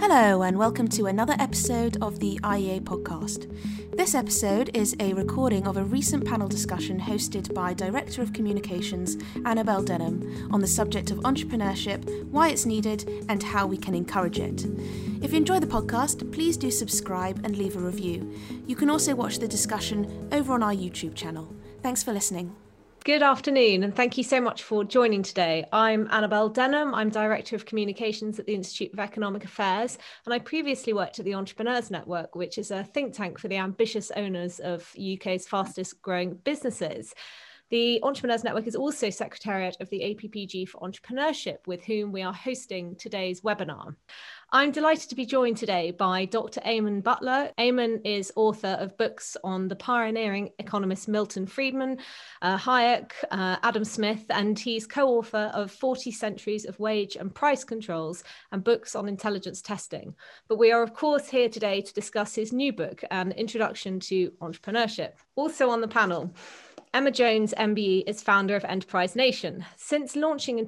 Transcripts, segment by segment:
Hello and welcome to another episode of the IEA podcast. This episode is a recording of a recent panel discussion hosted by Director of Communications Annabel Denham on the subject of entrepreneurship, why it's needed and how we can encourage it. If you enjoy the podcast, please do subscribe and leave a review. You can also watch the discussion over on our YouTube channel. Thanks for listening. Good afternoon, and thank you so much for joining today. I'm Annabel Denham. I'm Director of Communications at the Institute of Economic Affairs, and I previously worked at the Entrepreneurs Network, which is a think tank for the ambitious owners of UK's fastest growing businesses. The Entrepreneurs Network is also Secretariat of the APPG for Entrepreneurship, with whom we are hosting today's webinar. I'm delighted to be joined today by Dr. Eamonn Butler. Eamonn is author of books on the pioneering economist Milton Friedman, Hayek, Adam Smith, and he's co-author of 40 Centuries of Wage and Price Controls and books on intelligence testing. But we are, of course, here today to discuss his new book, An Introduction to Entrepreneurship. Also on the panel, Emma Jones, MBE, is founder of Enterprise Nation. Since launching in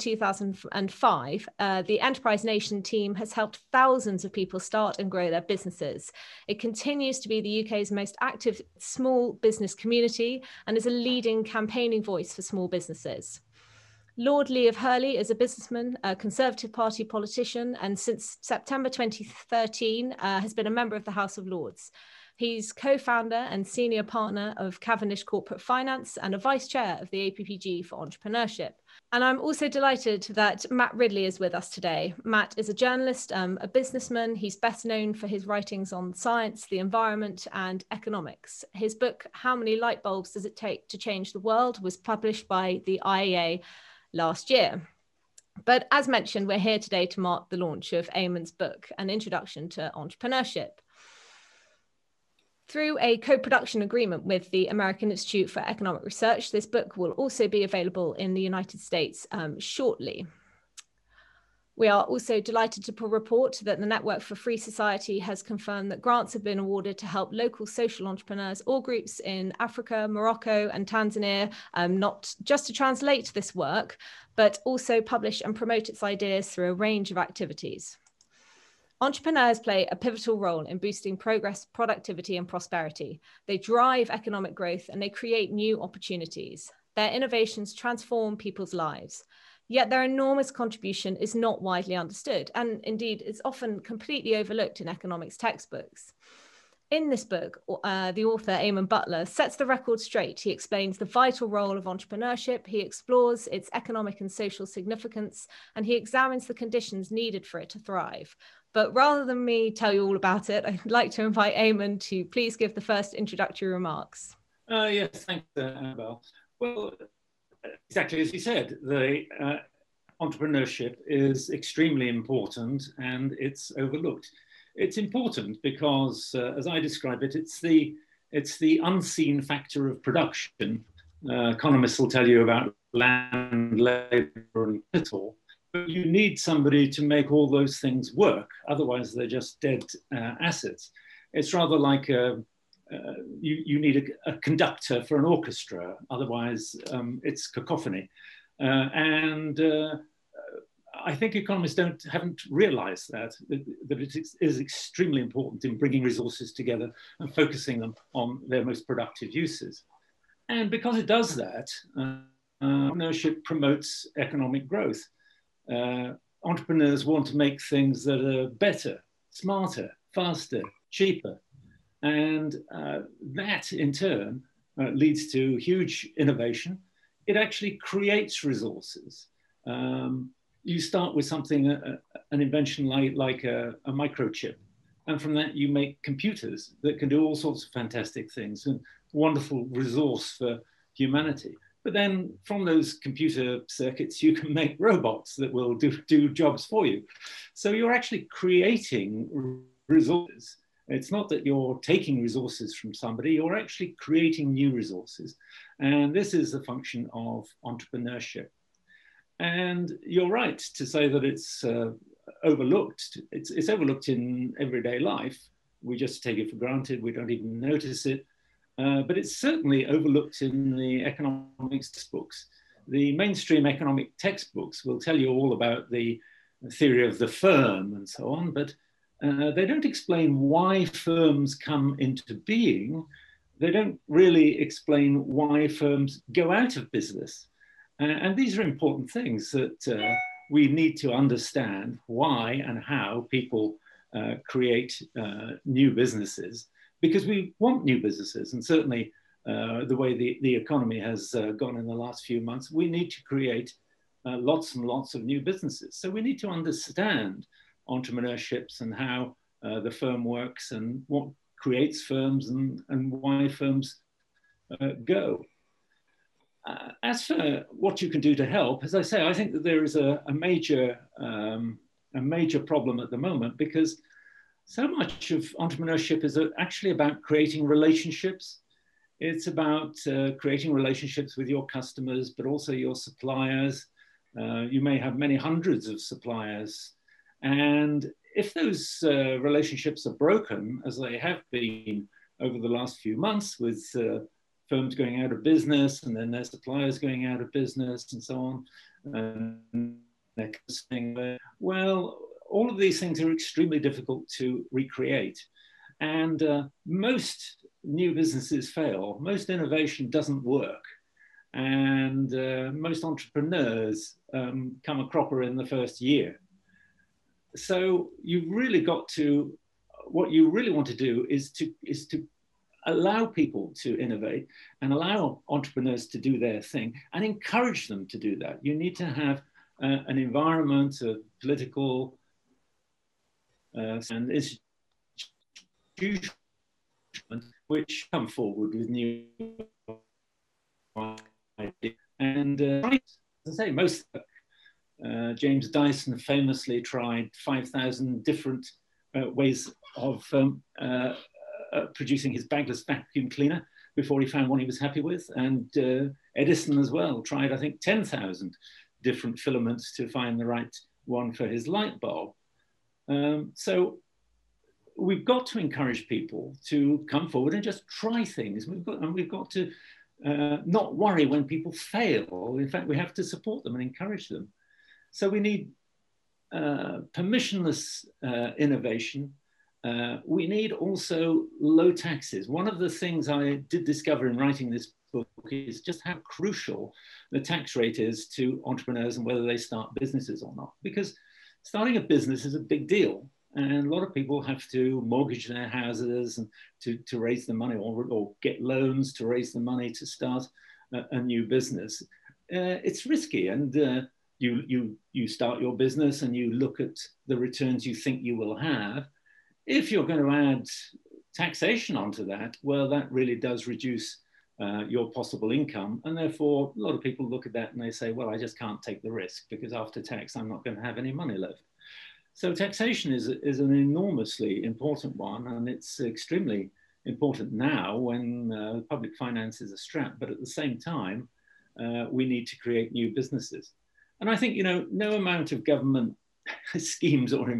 2005, the Enterprise Nation team has helped thousands of people start and grow their businesses. It continues to be the UK's most active small business community and is a leading campaigning voice for small businesses. Lord Lee of Hurley is a businessman, a Conservative Party politician, and since September 2013 has been a member of the House of Lords. He's co-founder and senior partner of Cavendish Corporate Finance and a vice chair of the APPG for Entrepreneurship. And I'm also delighted that Matt Ridley is with us today. Matt is a journalist, a businessman. He's best known for his writings on science, the environment, and economics. His book, How Many Light Bulbs Does It Take to Change the World, was published by the IEA last year. But as mentioned, we're here today to mark the launch of Eamonn's book, An Introduction to Entrepreneurship. Through a co-production agreement with the American Institute for Economic Research, this book will also be available in the United States shortly. We are also delighted to report that the Network for Free Society has confirmed that grants have been awarded to help local social entrepreneurs or groups in Africa, Morocco and Tanzania, not just to translate this work, but also publish and promote its ideas through a range of activities. Entrepreneurs play a pivotal role in boosting progress, productivity, and prosperity. They drive economic growth and they create new opportunities. Their innovations transform people's lives. Yet their enormous contribution is not widely understood, and indeed is often completely overlooked in economics textbooks. In this book, the author, Eamonn Butler, sets the record straight. He explains the vital role of entrepreneurship, he explores its economic and social significance, and he examines the conditions needed for it to thrive. But rather than me tell you all about it, I'd like to invite Eamonn to please give the first introductory remarks. Yes, thanks, Annabel. Well, exactly as you said, the entrepreneurship is extremely important and it's overlooked. It's important because, as I describe it, it's the unseen factor of production. Economists will tell you about land, labor, and capital. But you need somebody to make all those things work. Otherwise, they're just dead assets. It's rather like you need a conductor for an orchestra. Otherwise, it's cacophony. I think economists haven't realized that it is extremely important in bringing resources together and focusing them on their most productive uses. And because it does that, entrepreneurship promotes economic growth. Entrepreneurs want to make things that are better, smarter, faster, cheaper. And that in turn leads to huge innovation. It actually creates resources. You start with something, an invention like a microchip. And from that, you make computers that can do all sorts of fantastic things and wonderful resource for humanity. But then from those computer circuits, you can make robots that will do jobs for you. So you're actually creating resources. It's not that you're taking resources from somebody, you're actually creating new resources. And this is the function of entrepreneurship. And you're right to say that it's overlooked. It's overlooked in everyday life. We just take it for granted. We don't even notice it. But it's certainly overlooked in the economics textbooks. The mainstream economic textbooks will tell you all about the theory of the firm and so on, but They don't explain why firms come into being. They don't really explain why firms go out of business. And these are important things that we need to understand why and how people create new businesses, because we want new businesses. And certainly the way the economy has gone in the last few months, we need to create lots and lots of new businesses. So we need to understand entrepreneurships and how the firm works and what creates firms and why firms go. As for what you can do to help, as I say, I think that there is a major problem at the moment, because so much of entrepreneurship is actually about creating relationships. It's about creating relationships with your customers, but also your suppliers. You may have many hundreds of suppliers. And if those relationships are broken, as they have been over the last few months, with firms going out of business and then their suppliers going out of business and so on, and they're saying, well, all of these things are extremely difficult to recreate. And most new businesses fail. Most innovation doesn't work. And most entrepreneurs come a cropper in the first year. So you've really got to, what you really want to do is to allow people to innovate and allow entrepreneurs to do their thing and encourage them to do that. You need to have an environment of political and institutions which come forward with new ideas. And as I say, most James Dyson famously tried 5,000 different ways of producing his bagless vacuum cleaner before he found one he was happy with. And Edison as well tried, I think, 10,000 different filaments to find the right one for his light bulb. So we've got to encourage people to come forward and just try things. We've got to not worry when people fail. In fact, we have to support them and encourage them. So we need permissionless innovation. We need also low taxes. One of the things I did discover in writing this book is just how crucial the tax rate is to entrepreneurs and whether they start businesses or not. Because starting a business is a big deal. And a lot of people have to mortgage their houses and to raise the money, or get loans to raise the money to start a new business. It's risky, and you start your business and you look at the returns you think you will have. If you're going to add taxation onto that, well, that really does reduce your possible income. And therefore, a lot of people look at that and they say, well, I just can't take the risk because after tax, I'm not going to have any money left. So taxation is an enormously important one, and it's extremely important now when public finances are strapped. But at the same time, we need to create new businesses. And I think, no amount of government schemes or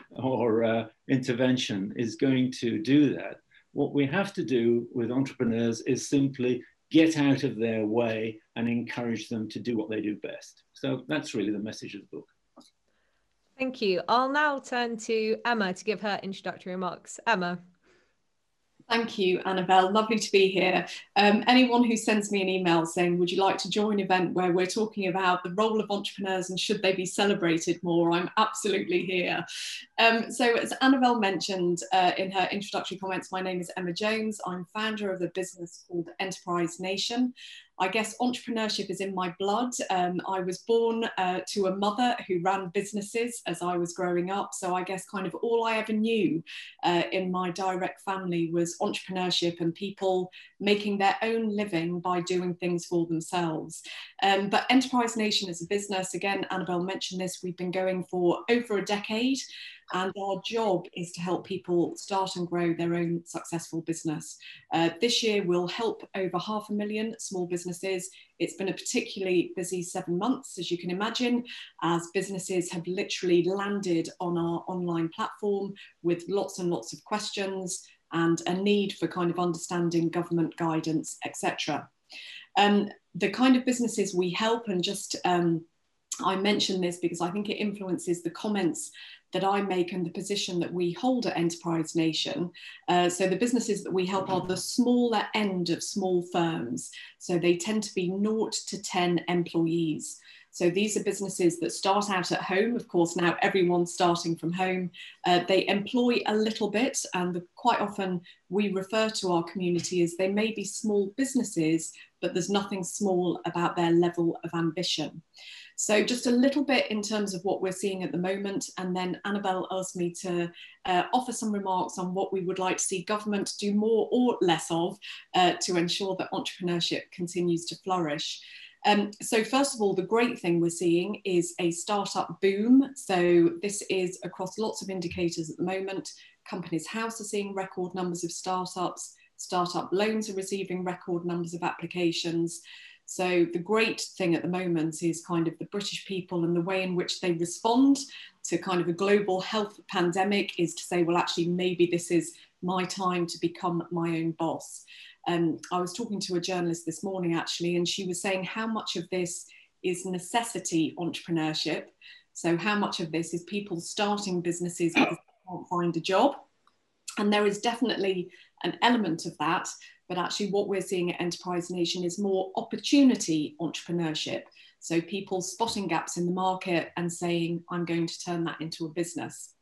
intervention is going to do that. What we have to do with entrepreneurs is simply get out of their way and encourage them to do what they do best. So that's really the message of the book. Thank you. I'll now turn to Emma to give her introductory remarks. Emma. Thank you, Annabelle. Lovely to be here. Anyone who sends me an email saying, would you like to join an event where we're talking about the role of entrepreneurs and should they be celebrated more, I'm absolutely here. So as Annabelle mentioned in her introductory comments, my name is Emma Jones. I'm founder of a business called Enterprise Nation. I guess entrepreneurship is in my blood. I was born to a mother who ran businesses as I was growing up. So I guess kind of all I ever knew in my direct family was entrepreneurship and people making their own living by doing things for themselves. But Enterprise Nation is a business, again, Annabelle mentioned this, we've been going for over a decade. And our job is to help people start and grow their own successful business. This year, we'll help over 500,000 small businesses. It's been a particularly busy 7 months, as you can imagine, as businesses have literally landed on our online platform with lots and lots of questions and a need for kind of understanding government guidance, etc. The kind of businesses we help, and just I mention this because I think it influences the comments that I make and the position that we hold at Enterprise Nation. So the businesses that we help are the smaller end of small firms. So they tend to be 0 to 10 employees. So these are businesses that start out at home. Of course, now everyone's starting from home. They employ a little bit, and quite often we refer to our community as they may be small businesses, but there's nothing small about their level of ambition. So just a little bit in terms of what we're seeing at the moment, and then Annabelle asked me to offer some remarks on what we would like to see government do more or less of to ensure that entrepreneurship continues to flourish. So first of all, the great thing we're seeing is a startup boom. So this is across lots of indicators at the moment. Companies House are seeing record numbers of startups. Startup loans are receiving record numbers of applications. So the great thing at the moment is kind of the British people and the way in which they respond to kind of a global health pandemic is to say, well, actually, maybe this is my time to become my own boss. I was talking to a journalist this morning, actually, and she was saying how much of this is necessity entrepreneurship. So how much of this is people starting businesses because they can't find a job? And there is definitely an element of that. But actually what we're seeing at Enterprise Nation is more opportunity entrepreneurship. So people spotting gaps in the market and saying, I'm going to turn that into a business.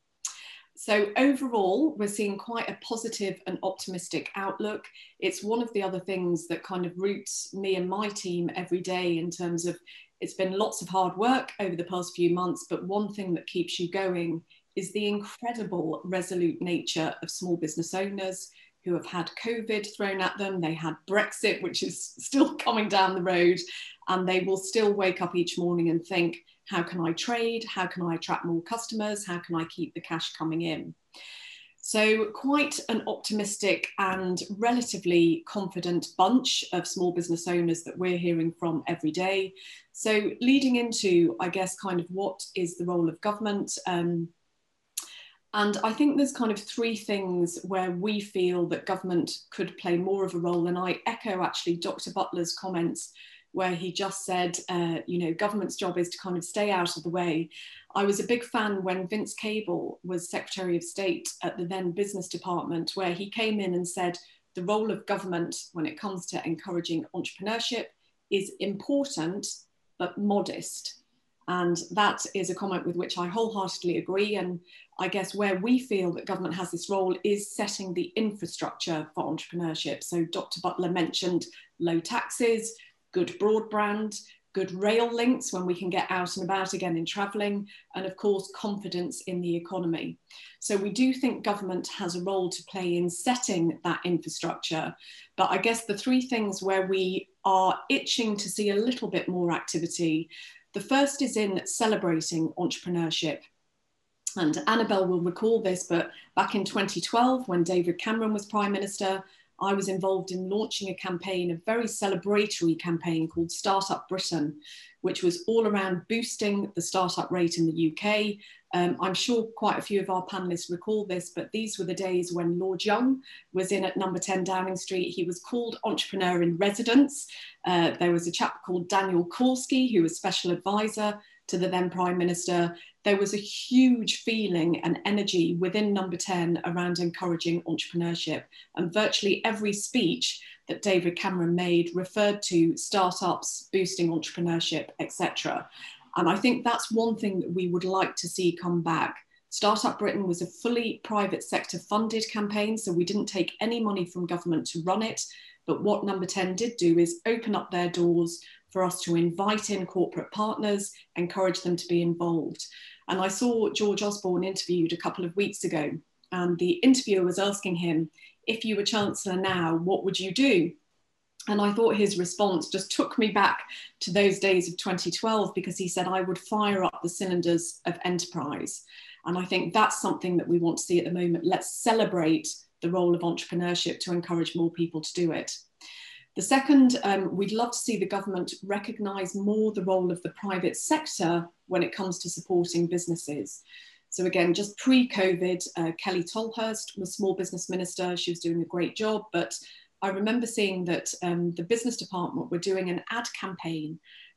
So overall, we're seeing quite a positive and optimistic outlook. It's one of the other things that kind of roots me and my team every day in terms of it's been lots of hard work over the past few months, but one thing that keeps you going is the incredible resolute nature of small business owners who have had COVID thrown at them. They had Brexit, which is still coming down the road, and they will still wake up each morning and think, how can I trade? How can I attract more customers? How can I keep the cash coming in? So quite an optimistic and relatively confident bunch of small business owners that we're hearing from every day. So leading into, I guess, kind of what is the role of government? And I think there's kind of three things where we feel that government could play more of a role. And I echo actually Dr. Butler's comments where he just said, government's job is to kind of stay out of the way. I was a big fan when Vince Cable was Secretary of State at the then Business Department, where he came in and said, the role of government when it comes to encouraging entrepreneurship is important, but modest. And that is a comment with which I wholeheartedly agree. And I guess where we feel that government has this role is setting the infrastructure for entrepreneurship. So Dr. Butler mentioned low taxes, good broadband, good rail links when we can get out and about again in travelling, and of course, confidence in the economy. So we do think government has a role to play in setting that infrastructure. But I guess the three things where we are itching to see a little bit more activity, the first is in celebrating entrepreneurship. And Annabelle will recall this, but back in 2012, when David Cameron was Prime Minister, I was involved in launching a campaign, a very celebratory campaign called Startup Britain, which was all around boosting the startup rate in the UK. I'm sure quite a few of our panelists recall this, but these were the days when Lord Young was in at number 10 Downing Street. He was called Entrepreneur in Residence. There was a chap called Daniel Korski, who was Special Advisor to the then Prime Minister. There was a huge feeling and energy within number 10 around encouraging entrepreneurship. And virtually every speech that David Cameron made referred to startups, boosting entrepreneurship, etc. And I think that's one thing that we would like to see come back. Startup Britain was a fully private sector funded campaign, so we didn't take any money from government to run it. But what number 10 did do is open up their doors for us to invite in corporate partners, encourage them to be involved. And I saw George Osborne interviewed a couple of weeks ago, and the interviewer was asking him, if you were Chancellor now, what would you do? And I thought his response just took me back to those days of 2012, because he said, I would fire up the cylinders of enterprise. And I think that's something that we want to see at the moment. Let's celebrate the role of entrepreneurship to encourage more people to do it. The second, we'd love to see the government recognise more the role of the private sector when it comes to supporting businesses. So again, just pre-COVID, Kelly Tolhurst was Small Business Minister. She was doing a great job, but I remember seeing that the business department were doing an ad campaign,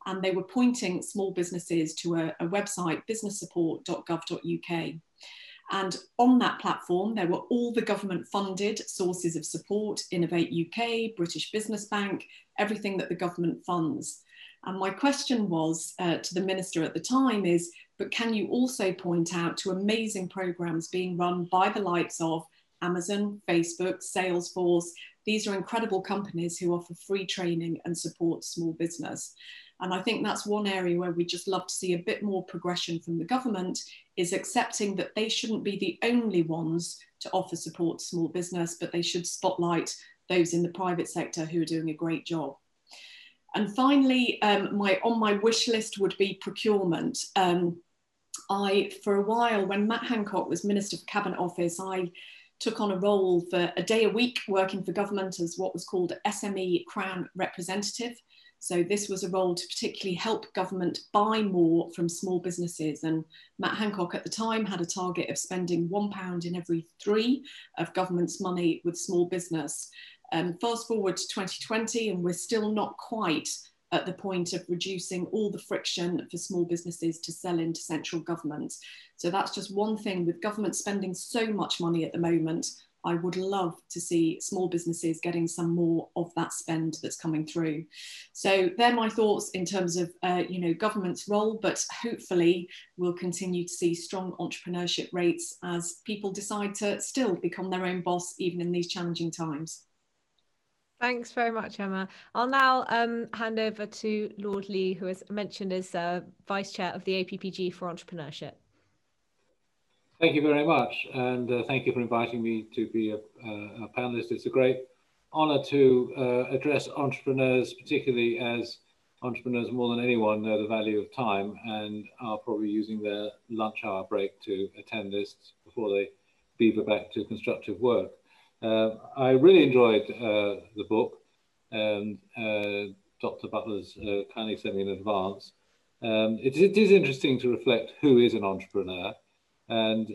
and they were pointing small businesses to a website, businesssupport.gov.uk. And on that platform, there were all the government funded sources of support, Innovate UK, British Business Bank, everything that the government funds. And my question was to the minister at the time is, but can you also point out to amazing programs being run by the likes of Amazon, Facebook, Salesforce? These are incredible companies who offer free training and support small business. And I think that's one area where we just love to see a bit more progression from the government, is accepting that they shouldn't be the only ones to offer support to small business, but they should spotlight those in the private sector who are doing a great job. And finally, on my wish list would be procurement. For a while, when Matt Hancock was Minister for Cabinet Office, I took on a role for a day a week working for government as what was called SME Crown Representative. So this was a role to particularly help government buy more from small businesses. And Matt Hancock at the time had a target of spending £1 in every 3 of government's money with small business. Fast forward to 2020, and we're still not quite at the point of reducing all the friction for small businesses to sell into central government. So that's just one thing. With government spending so much money at the moment, I would love to see small businesses getting some more of that spend that's coming through. So they're my thoughts in terms of government's role, but hopefully we'll continue to see strong entrepreneurship rates as people decide to still become their own boss, even in these challenging times. Thanks very much, Emma. I'll now hand over to Lord Lee, who is mentioned as Vice Chair of the APPG for Entrepreneurship. Thank you very much, and thank you for inviting me to be a panelist. It's a great honour to address entrepreneurs, particularly as entrepreneurs more than anyone know the value of time and are probably using their lunch hour break to attend this before they beaver back to constructive work. I really enjoyed the book, and Dr. Butler's kindly sent me in advance. It is interesting to reflect who is an entrepreneur, and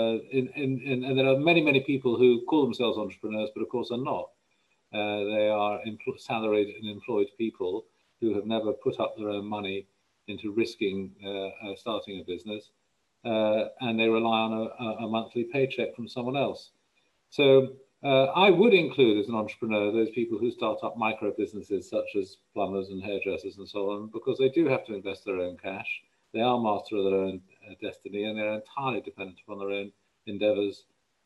there are many people who call themselves entrepreneurs, but of course are not. They are salaried and employed people who have never put up their own money into risking starting a business, and they rely on a monthly paycheck from someone else. So I would include as an entrepreneur those people who start up micro businesses such as plumbers and hairdressers and so on, because they do have to invest their own cash. They are master of their own destiny, and they're entirely dependent upon their own endeavours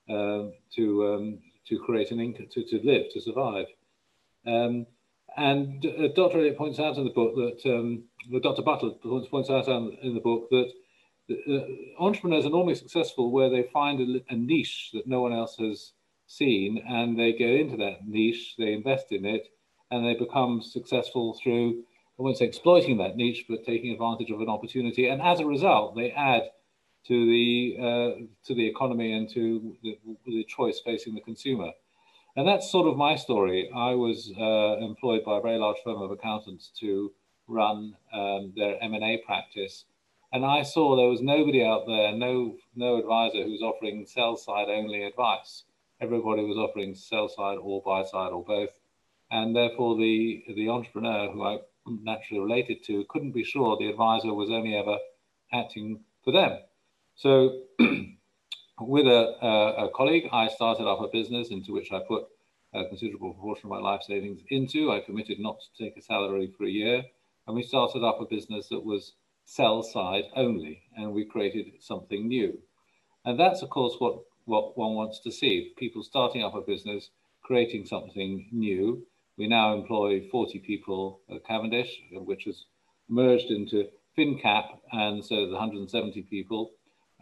to create an income, to live, to survive. And Dr. Elliott points out in the book that, Dr. Butler points out in the book that entrepreneurs are normally successful where they find a niche that no one else has seen, and they go into that niche, they invest in it, and they become successful through, I won't say exploiting that niche, but taking advantage of an opportunity. And as a result, they add to the economy and to the choice facing the consumer. And that's sort of my story. I was employed by a very large firm of accountants to run their M&A practice. And I saw there was nobody out there, no advisor who was offering sell-side only advice. Everybody was offering sell-side or buy-side or both. And therefore the entrepreneur who I naturally related to couldn't be sure the advisor was only ever acting for them. So with a colleague, I started up a business into which I put a considerable proportion of my life savings into. I committed not to take a salary for a year. And we started up a business that was sell-side only, and we created something new. And that's, of course, what one wants to see. People starting up a business, creating something new. We now employ 40 people at Cavendish, which has merged into FinCap, and so there's 170 people.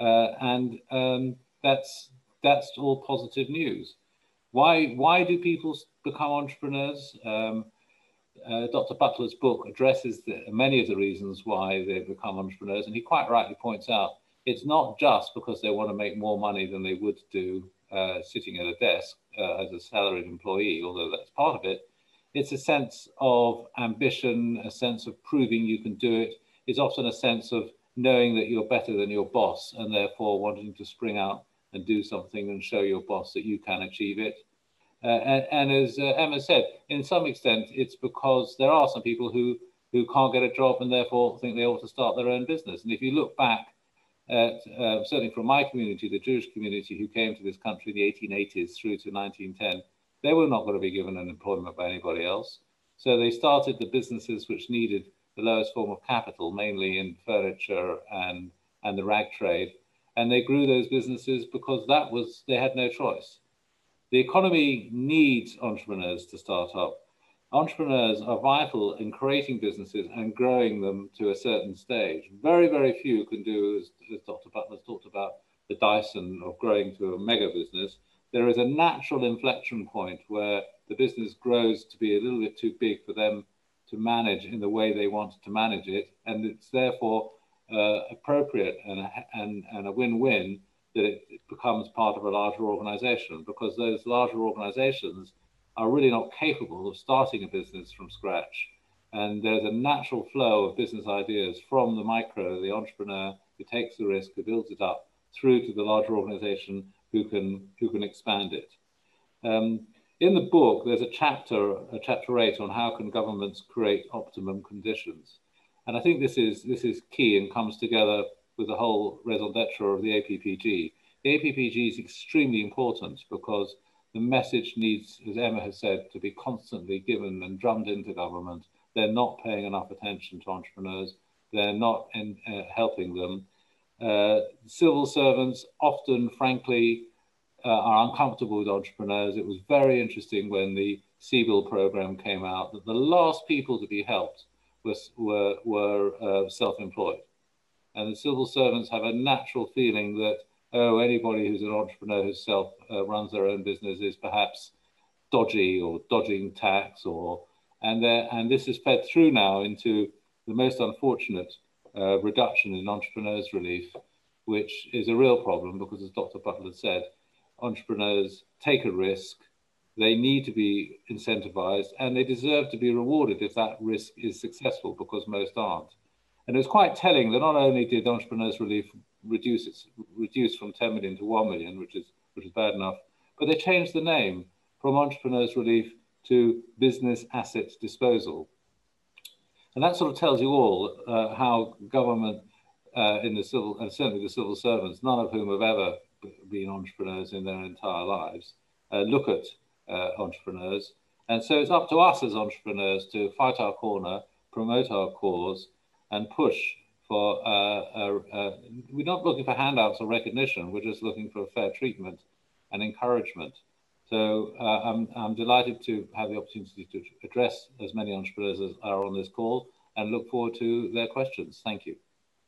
That's all positive news. Why do people become entrepreneurs? Dr. Butler's book addresses many of the reasons why they become entrepreneurs, and he quite rightly points out it's not just because they want to make more money than they would do sitting at a desk as a salaried employee, although that's part of it. It's a sense of ambition, a sense of proving you can do it. It's often a sense of knowing that you're better than your boss and therefore wanting to spring out and do something and show your boss that you can achieve it. And as Emma said, in some extent, it's because there are some people who who can't get a job and therefore think they ought to start their own business. And if you look back at, certainly from my community, the Jewish community who came to this country in the 1880s through to 1910, they were not going to be given an employment by anybody else. So they started the businesses which needed the lowest form of capital, mainly in furniture and the rag trade. And they grew those businesses because they had no choice. The economy needs entrepreneurs to start up. Entrepreneurs are vital in creating businesses and growing them to a certain stage. Very, very few can do, as Dr. Butler's talked about, the Dyson of growing to a mega business. There is a natural inflection point where the business grows to be a little bit too big for them to manage in the way they want to manage it. And it's therefore appropriate and a win-win that it becomes part of a larger organization, because those larger organizations are really not capable of starting a business from scratch. And there's a natural flow of business ideas from the micro, the entrepreneur who takes the risk, who builds it up, through to the larger organization who can expand it. In the book, there's a chapter 8 on how can governments create optimum conditions. And I think this is key and comes together with the whole raison d'etre of the APPG. The APPG is extremely important because the message needs, as Emma has said, to be constantly given and drummed into government. They're not paying enough attention to entrepreneurs. They're not helping them. Civil servants often, frankly, are uncomfortable with entrepreneurs. It was very interesting when the CBIL program came out that the last people to be helped were self-employed. And the civil servants have a natural feeling that, anybody who's an entrepreneur who runs their own business is perhaps dodgy or dodging tax, and this is fed through now into the most unfortunate reduction in entrepreneurs' relief, which is a real problem because, as Dr. Butler said, entrepreneurs take a risk, they need to be incentivized, and they deserve to be rewarded if that risk is successful, because most aren't. And it was quite telling that not only did entrepreneurs' relief reduce from 10 million to 1 million, which is bad enough, but they changed the name from Entrepreneurs Relief to Business Assets Disposal. And that sort of tells you all how government in the civil, and certainly the civil servants, none of whom have ever been entrepreneurs in their entire lives, look at entrepreneurs. And so it's up to us as entrepreneurs to fight our corner, promote our cause, and push for, we're not looking for handouts or recognition, we're just looking for fair treatment and encouragement. So I'm delighted to have the opportunity to address as many entrepreneurs as are on this call and look forward to their questions. Thank you.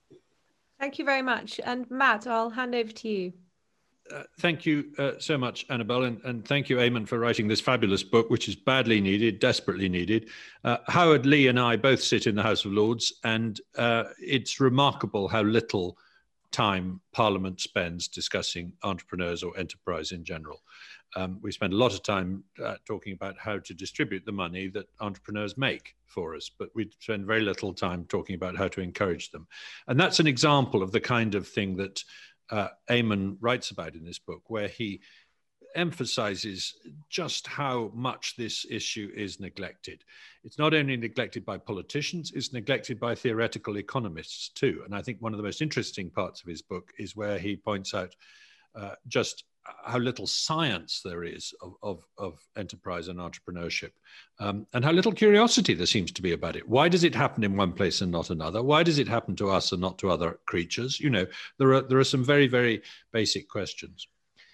Thank you very much. And Matt, I'll hand over to you. Thank you so much, Annabelle, and thank you, Eamon, for writing this fabulous book, which is badly needed, desperately needed. Howard Lee and I both sit in the House of Lords, and it's remarkable how little time Parliament spends discussing entrepreneurs or enterprise in general. We spend a lot of time talking about how to distribute the money that entrepreneurs make for us, but we spend very little time talking about how to encourage them. And that's an example of the kind of thing that Eamon writes about in this book, where he emphasizes just how much this issue is neglected. It's not only neglected by politicians, it's neglected by theoretical economists too. And I think one of the most interesting parts of his book is where he points out just how little science there is of enterprise and entrepreneurship, and how little curiosity there seems to be about it. Why does it happen in one place and not another? Why does it happen to us and not to other creatures? You know, there are some very, very basic questions.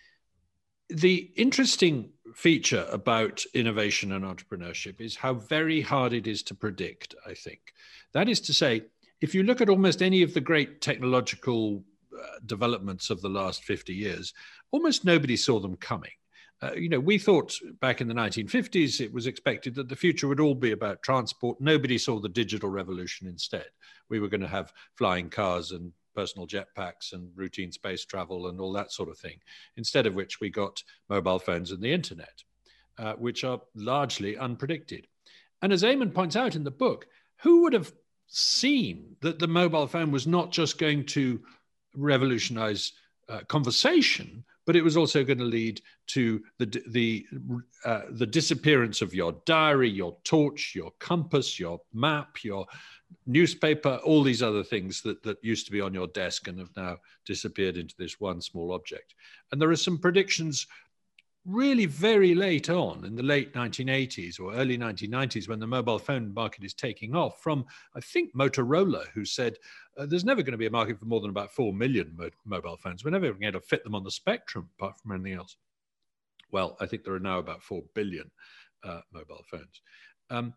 The interesting feature about innovation and entrepreneurship is how very hard it is to predict, I think. That is to say, if you look at almost any of the great technological developments of the last 50 years, almost nobody saw them coming. You know, we thought back in the 1950s, it was expected that the future would all be about transport. Nobody saw the digital revolution instead. We were going to have flying cars and personal jetpacks and routine space travel and all that sort of thing, instead of which we got mobile phones and the internet, which are largely unpredicted. And as Eamon points out in the book, who would have seen that the mobile phone was not just going to revolutionize conversation, but it was also going to lead to the disappearance of your diary, your torch, your compass, your map, your newspaper, all these other things that used to be on your desk and have now disappeared into this one small object. And there are some predictions really very late on, in the late 1980s or early 1990s, when the mobile phone market is taking off, from, I think, Motorola, who said, there's never going to be a market for more than about 4 million mobile phones. We're never going to fit them on the spectrum, apart from anything else. Well, I think there are now about 4 billion mobile phones.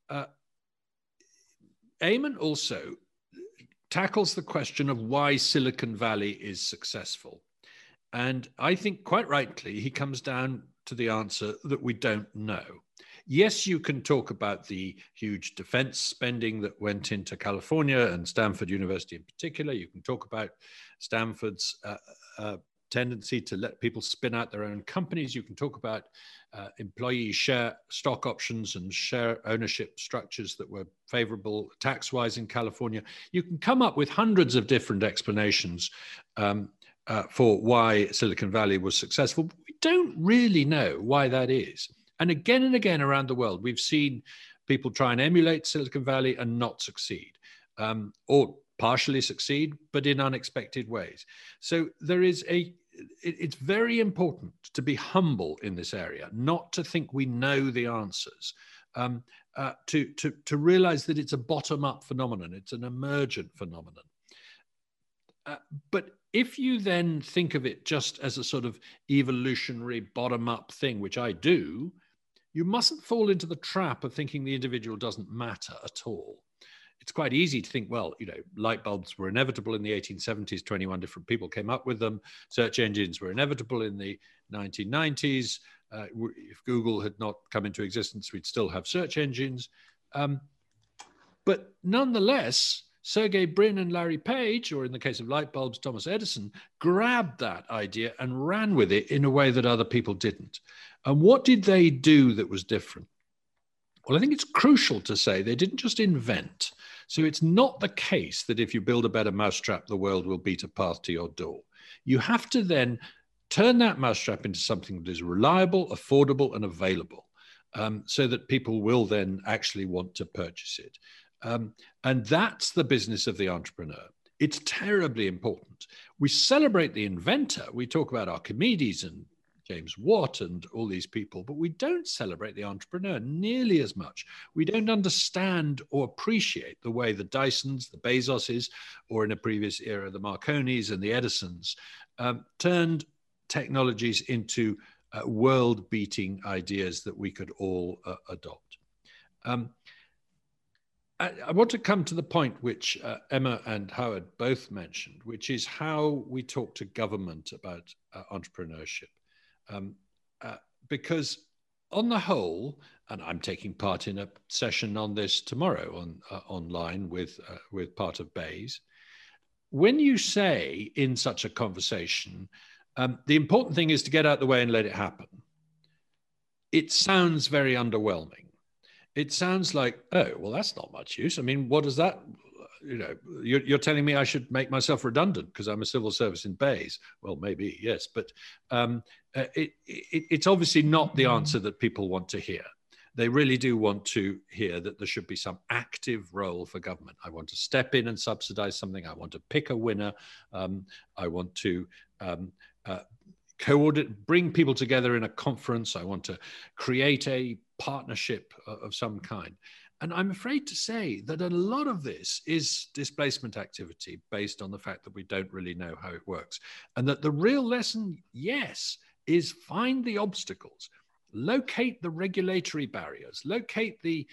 Eamon also tackles the question of why Silicon Valley is successful. And I think quite rightly, he comes down to the answer that we don't know. Yes, you can talk about the huge defense spending that went into California and Stanford University in particular. You can talk about Stanford's tendency to let people spin out their own companies. You can talk about employee share stock options and share ownership structures that were favorable tax-wise in California. You can come up with hundreds of different explanations for why Silicon Valley was successful. But we don't really know why that is. And again around the world, we've seen people try and emulate Silicon Valley and not succeed, or partially succeed, but in unexpected ways. So it's very important to be humble in this area, not to think we know the answers, to realize that it's a bottom-up phenomenon, it's an emergent phenomenon. But if you then think of it just as a sort of evolutionary bottom-up thing, which I do, you mustn't fall into the trap of thinking the individual doesn't matter at all. It's quite easy to think, well, light bulbs were inevitable in the 1870s, 21 different people came up with them. Search engines were inevitable in the 1990s. If Google had not come into existence, we'd still have search engines. But nonetheless, Sergey Brin and Larry Page, or in the case of light bulbs, Thomas Edison, grabbed that idea and ran with it in a way that other people didn't. And what did they do that was different? Well, I think it's crucial to say they didn't just invent. So it's not the case that if you build a better mousetrap, the world will beat a path to your door. You have to then turn that mousetrap into something that is reliable, affordable, and available, so that people will then actually want to purchase it. And that's the business of the entrepreneur. It's terribly important. We celebrate the inventor. We talk about Archimedes and James Watt and all these people, but we don't celebrate the entrepreneur nearly as much. We don't understand or appreciate the way the Dysons, the Bezoses, or in a previous era, the Marconis and the Edisons turned technologies into world-beating ideas that we could all adopt. I want to come to the point which Emma and Howard both mentioned, which is how we talk to government about entrepreneurship. Because on the whole, and I'm taking part in a session on this tomorrow online with part of BEIS, when you say in such a conversation, the important thing is to get out the way and let it happen, it sounds very underwhelming. It sounds like, oh, well, that's not much use. I mean, what does that, you're telling me I should make myself redundant because I'm a civil service in BEIS. Well, maybe, yes, but it's obviously not the answer that people want to hear. They really do want to hear that there should be some active role for government. I want to step in and subsidize something. I want to pick a winner. I want to coordinate, bring people together in a conference. I want to create a partnership of some kind. And I'm afraid to say that a lot of this is displacement activity based on the fact that we don't really know how it works. And that the real lesson, yes, is find the obstacles, locate the regulatory barriers, locate the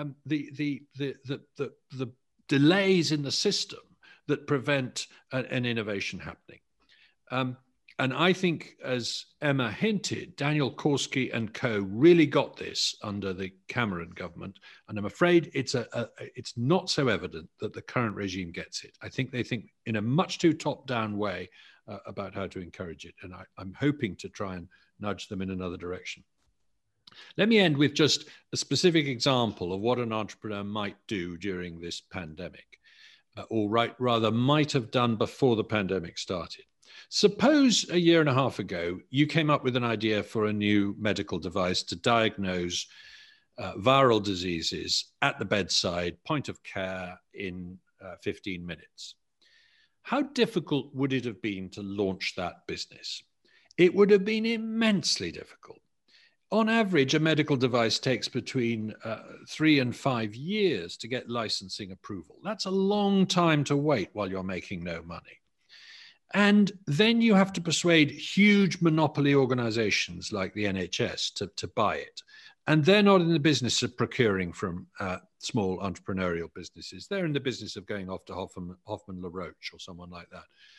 delays in the system that prevent an innovation happening. And I think, as Emma hinted, Daniel Korski and co. really got this under the Cameron government. And I'm afraid it's not so evident that the current regime gets it. I think they think in a much too top-down way about how to encourage it. And I'm hoping to try and nudge them in another direction. Let me end with just a specific example of what an entrepreneur might do during this pandemic, or rather might have done before the pandemic started. Suppose a year and a half ago, you came up with an idea for a new medical device to diagnose viral diseases at the bedside, point of care in 15 minutes. How difficult would it have been to launch that business? It would have been immensely difficult. On average, a medical device takes between 3 and 5 years to get licensing approval. That's a long time to wait while you're making no money. And then you have to persuade huge monopoly organizations like the NHS to buy it. And they're not in the business of procuring from small entrepreneurial businesses. They're in the business of going off to Hoffman LaRoche or someone like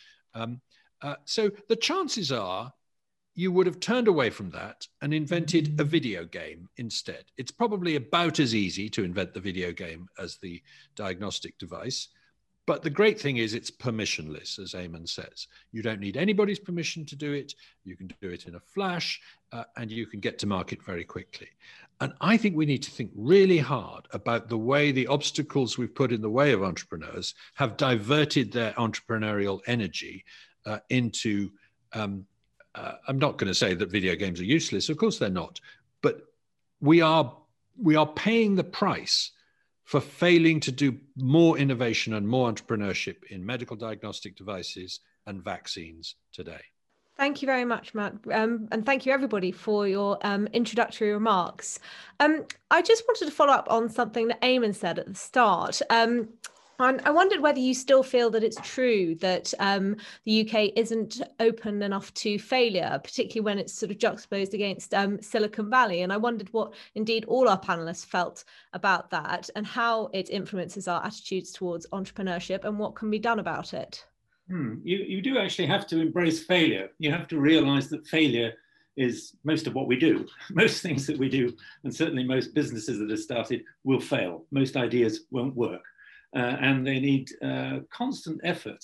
that. So the chances are you would have turned away from that and invented a video game instead. It's probably about as easy to invent the video game as the diagnostic device. But the great thing is it's permissionless, as Eamon says. You don't need anybody's permission to do it. You can do it in a flash, and you can get to market very quickly. And I think we need to think really hard about the way the obstacles we've put in the way of entrepreneurs have diverted their entrepreneurial energy into, I'm not going to say that video games are useless. Of course they're not. But we are paying the price for failing to do more innovation and more entrepreneurship in medical diagnostic devices and vaccines today. Thank you very much, Matt. And thank you, everybody, for your introductory remarks. I just wanted to follow up on something that Eamon said at the start. And I wondered whether you still feel that it's true that the UK isn't open enough to failure, particularly when it's sort of juxtaposed against Silicon Valley. And I wondered what indeed all our panelists felt about that and how it influences our attitudes towards entrepreneurship and what can be done about it. You do actually have to embrace failure. You have to realize that failure is most of what we do. Most things that we do, and certainly most businesses that are started, will fail. Most ideas won't work. And they need constant effort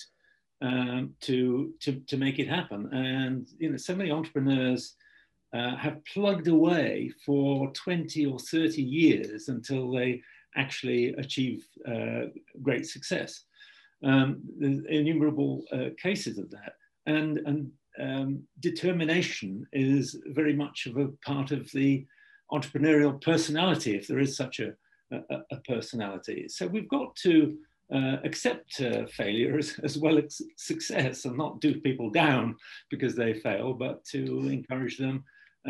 to make it happen. And so many entrepreneurs have plugged away for 20 or 30 years until they actually achieve great success. There's innumerable cases of that. And determination is very much of a part of the entrepreneurial personality, if there is such a personality. So we've got to accept failure as well as success, and not do people down because they fail, but to encourage them,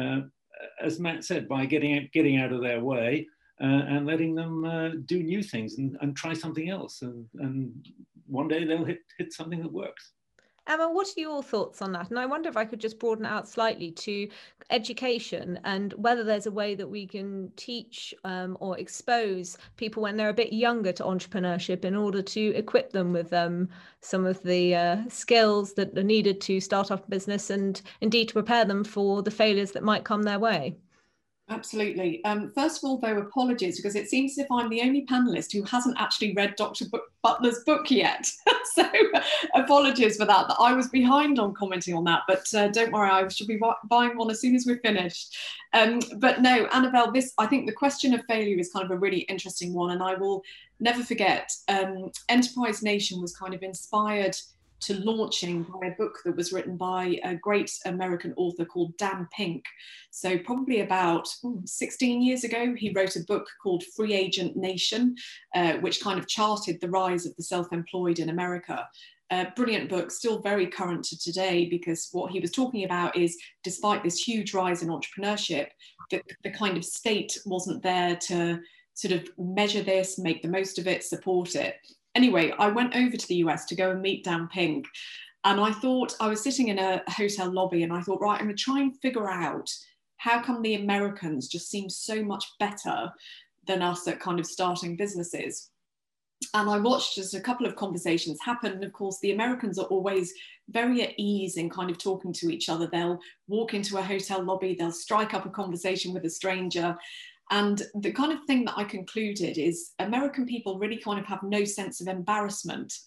as Matt said, by getting out of their way and letting them do new things and try something else. And one day they'll hit something that works. Emma, what are your thoughts on that? And I wonder if I could just broaden it out slightly to education and whether there's a way that we can teach or expose people when they're a bit younger to entrepreneurship in order to equip them with some of the skills that are needed to start up a business and indeed to prepare them for the failures that might come their way. Absolutely. First of all, though, apologies, because it seems as if I'm the only panellist who hasn't actually read Dr. Butler's book yet. So apologies for that. I was behind on commenting on that, but don't worry, I should be buying one as soon as we're finished. But no, Annabelle, I think the question of failure is kind of a really interesting one, and I will never forget, Enterprise Nation was kind of inspired to launching by a book that was written by a great American author called Dan Pink. So probably about 16 years ago, he wrote a book called Free Agent Nation, which kind of charted the rise of the self-employed in America. Brilliant book, still very current to today, because what he was talking about is, despite this huge rise in entrepreneurship, the kind of state wasn't there to sort of measure this, make the most of it, support it. Anyway, I went over to the US to go and meet Dan Pink. And I thought, I was sitting in a hotel lobby and I thought, right, I'm going to try and figure out how come the Americans just seem so much better than us at kind of starting businesses. And I watched just a couple of conversations happen. And of course, the Americans are always very at ease in kind of talking to each other. They'll walk into a hotel lobby, they'll strike up a conversation with a stranger. And the kind of thing that I concluded is American people really kind of have no sense of embarrassment.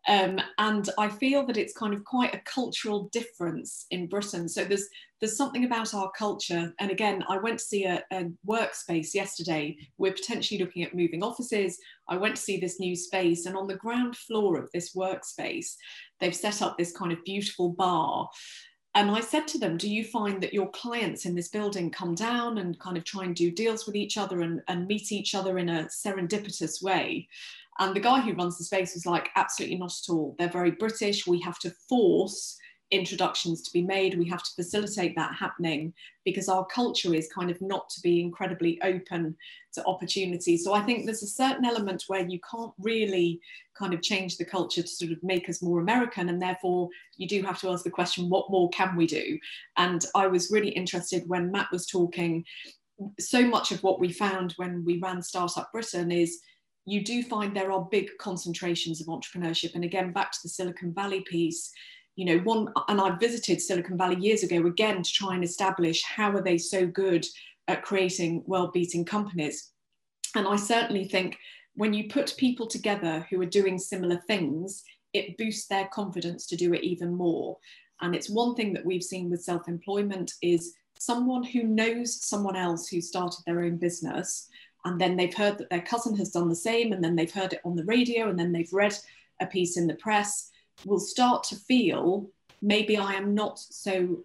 And I feel that it's kind of quite a cultural difference in Britain. So there's something about our culture. And again, I went to see a workspace yesterday. We're potentially looking at moving offices. I went to see this new space, and on the ground floor of this workspace, they've set up this kind of beautiful bar. And I said to them, do you find that your clients in this building come down and kind of try and do deals with each other and meet each other in a serendipitous way? And the guy who runs the space was like, absolutely not at all. They're very British. We have to force introductions to be made. We have to facilitate that happening because our culture is kind of not to be incredibly open to opportunity. So I think there's a certain element where you can't really kind of change the culture to sort of make us more American. And therefore you do have to ask the question, what more can we do? And I was really interested when Matt was talking. So much of what we found when we ran Startup Britain is you do find there are big concentrations of entrepreneurship. And again, back to the Silicon Valley piece, you know, and I visited Silicon Valley years ago, again, to try and establish how are they so good at creating world-beating companies. And I certainly think when you put people together who are doing similar things, it boosts their confidence to do it even more. And it's one thing that we've seen with self-employment is someone who knows someone else who started their own business, and then they've heard that their cousin has done the same, and then they've heard it on the radio, and then they've read a piece in the press, will start to feel, maybe I am not so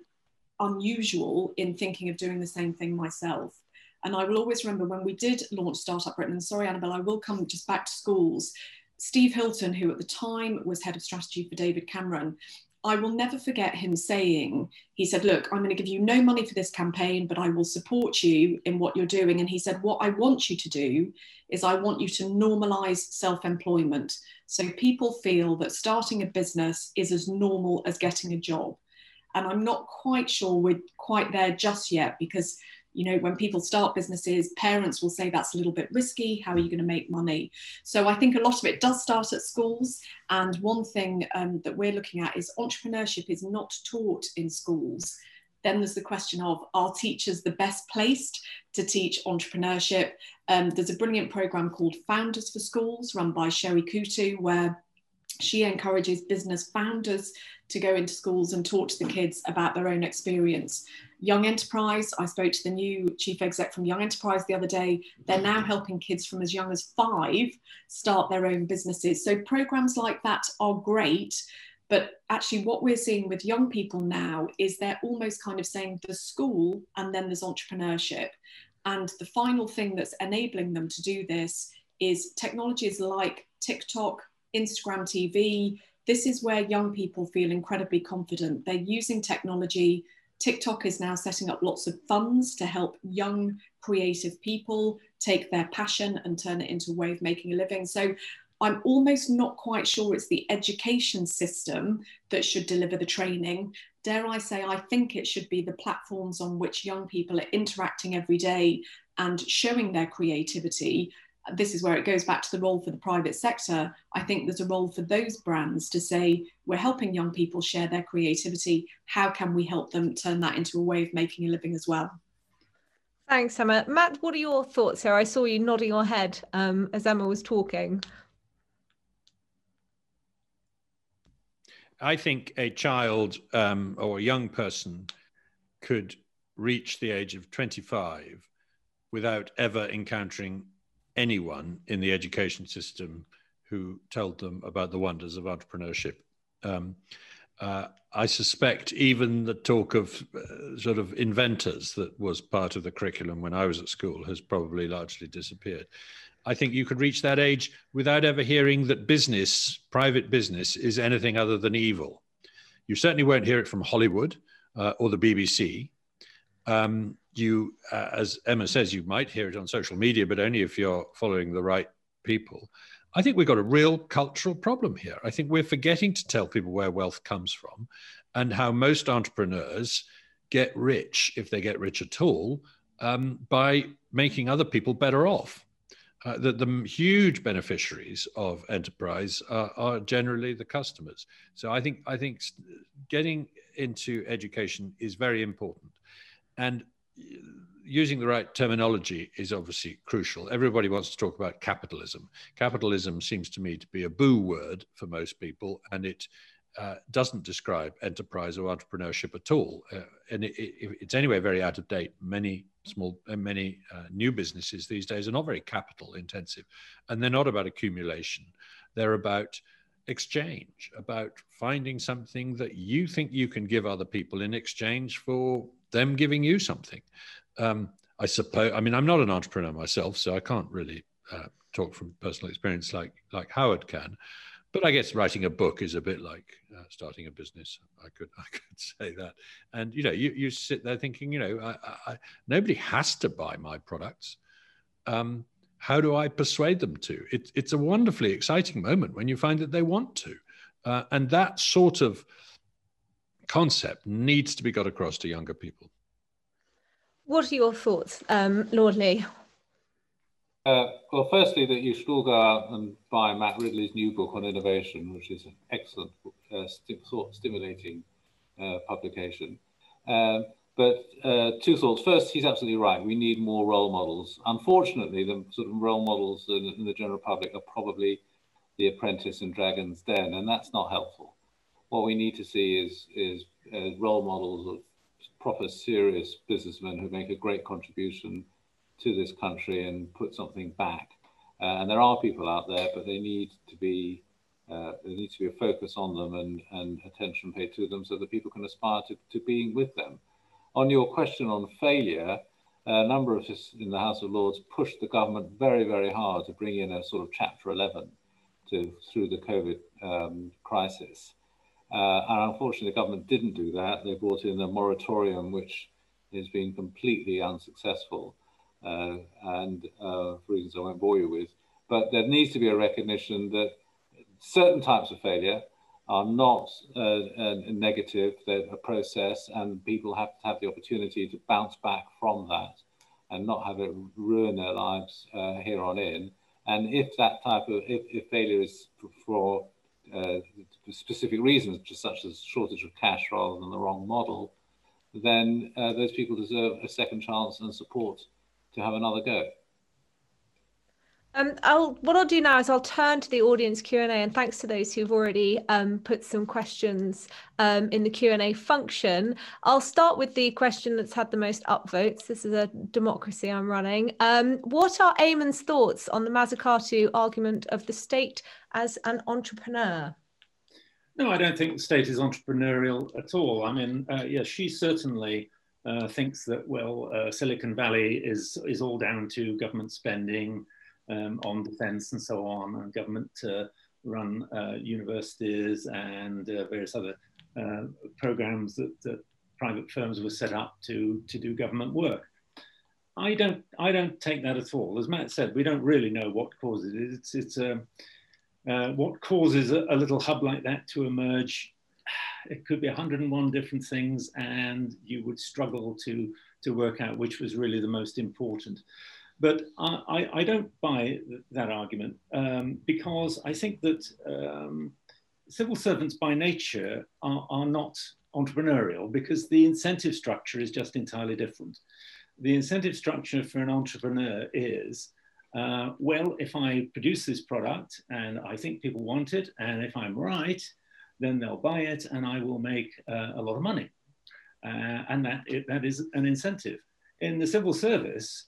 unusual in thinking of doing the same thing myself. And I will always remember when we did launch Startup Britain, and sorry, Annabelle, I will come just back to schools, Steve Hilton, who at the time was head of strategy for David Cameron, I will never forget him saying, he said, look, I'm going to give you no money for this campaign, but I will support you in what you're doing. And he said, what I want you to do is I want you to normalize self-employment. So people feel that starting a business is as normal as getting a job. And I'm not quite sure we're quite there just yet because, you know, when people start businesses, parents will say that's a little bit risky. How are you going to make money? So I think a lot of it does start at schools. And one thing that we're looking at is entrepreneurship is not taught in schools. Then there's the question of, are teachers the best placed to teach entrepreneurship? There's a brilliant program called Founders for Schools run by Sherry Kutu, where she encourages business founders to go into schools and talk to the kids about their own experience. Young Enterprise, I spoke to the new chief exec from Young Enterprise the other day. They're now helping kids from as young as 5 start their own businesses. So programs like that are great. But actually what we're seeing with young people now is they're almost kind of saying there's school and then there's entrepreneurship. And the final thing that's enabling them to do this is technologies like TikTok, Instagram TV. This is where young people feel incredibly confident. They're using technology. TikTok is now setting up lots of funds to help young creative people take their passion and turn it into a way of making a living. So I'm almost not quite sure it's the education system that should deliver the training. Dare I say, I think it should be the platforms on which young people are interacting every day and showing their creativity. This is where it goes back to the role for the private sector. I think there's a role for those brands to say, we're helping young people share their creativity. How can we help them turn that into a way of making a living as well? Thanks, Emma. Matt, what are your thoughts here? I saw you nodding your head as Emma was talking. I think a child or a young person could reach the age of 25 without ever encountering anyone in the education system who told them about the wonders of entrepreneurship. I suspect even the talk of sort of inventors that was part of the curriculum when I was at school has probably largely disappeared. I think you could reach that age without ever hearing that business, private business, is anything other than evil. You certainly won't hear it from Hollywood or the BBC. As Emma says, you might hear it on social media, but only if you're following the right people. I think we've got a real cultural problem here. I think we're forgetting to tell people where wealth comes from and how most entrepreneurs get rich, if they get rich at all, by making other people better off. The huge beneficiaries of enterprise are generally the customers. So I think getting into education is very important. And using the right terminology is obviously crucial. Everybody wants to talk about capitalism. Capitalism seems to me to be a boo word for most people, and it doesn't describe enterprise or entrepreneurship at all. And it's anyway very out of date. Many new businesses these days are not very capital intensive, and they're not about accumulation. They're about exchange, about finding something that you think you can give other people in exchange for them giving you something. I suppose, I mean, I'm not an entrepreneur myself, so I can't really talk from personal experience like Howard can. But I guess writing a book is a bit like starting a business. I could say that. And, you know, you sit there thinking, you know, nobody has to buy my products. How do I persuade them to? It's a wonderfully exciting moment when you find that they want to. And that sort of concept needs to be got across to younger people. What are your thoughts, Lord Lee? Well, firstly, that you should all go out and buy Matt Ridley's new book on innovation, which is an excellent, stimulating publication. But two thoughts. First, he's absolutely right. We need more role models. Unfortunately, the sort of role models in the general public are probably The Apprentice and Dragon's Den, and that's not helpful. What we need to see is role models of proper, serious businessmen who make a great contribution to this country and put something back. And there are people out there, but there needs to be a focus on them and attention paid to them so that people can aspire to being with them. On your question on failure, a number of us in the House of Lords pushed the government very, very hard to bring in a sort of Chapter 11 through the COVID crisis. And unfortunately, the government didn't do that. They brought in a moratorium, which has been completely unsuccessful. And for reasons I won't bore you with, but there needs to be a recognition that certain types of failure are not negative, they're a process, and people have to have the opportunity to bounce back from that and not have it ruin their lives here on in. And if that type of, if failure is for specific reasons, just such as shortage of cash rather than the wrong model, then those people deserve a second chance and support to have another go. What I'll do now is I'll turn to the audience Q&A, and thanks to those who've already put some questions in the Q&A function. I'll start with the question that's had the most upvotes. This is a democracy I'm running. What are Eamon's thoughts on the Mazzucato argument of the state as an entrepreneur? No, I don't think the state is entrepreneurial at all. I mean, yeah, she certainly thinks that, well, Silicon Valley is all down to government spending on defense and so on, and government run universities and various other programs that private firms were set up to do government work. I don't take that at all. As Matt said, we don't really know what causes it. It's what causes a little hub like that to emerge. It could be 101 different things, and you would struggle to work out which was really the most important. But I don't buy that argument because I think that civil servants by nature are not entrepreneurial, because the incentive structure is just entirely different. The incentive structure for an entrepreneur is, well, if I produce this product and I think people want it, and if I'm right, then they'll buy it and I will make a lot of money. And that is an incentive. In the civil service,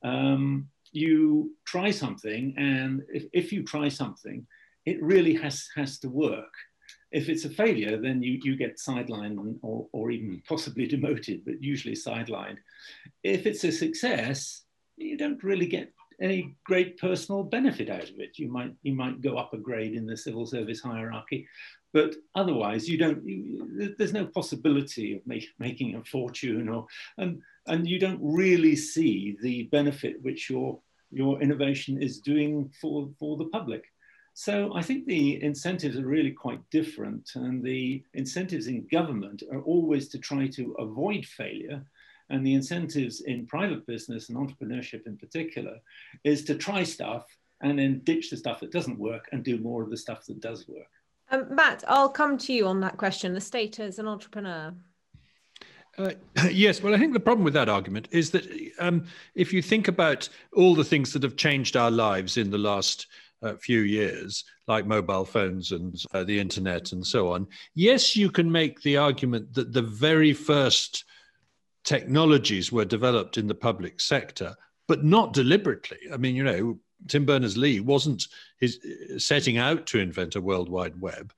you try something, and if you try something, it really has to work. If it's a failure, then you get sidelined or even possibly demoted, but usually sidelined. If it's a success, you don't really get any great personal benefit out of it. You might go up a grade in the civil service hierarchy, but otherwise there's no possibility of making a fortune, and you don't really see the benefit which your innovation is doing for the public. So I think the incentives are really quite different, and the incentives in government are always to try to avoid failure, and the incentives in private business and entrepreneurship in particular is to try stuff and then ditch the stuff that doesn't work and do more of the stuff that does work. Matt, I'll come to you on that question, the state as an entrepreneur. Yes, well, I think the problem with that argument is that if you think about all the things that have changed our lives in the last few years, like mobile phones and the internet and so on, yes, you can make the argument that the very first technologies were developed in the public sector, but not deliberately. I mean, you know, Tim Berners-Lee wasn't setting out to invent a World Wide Web,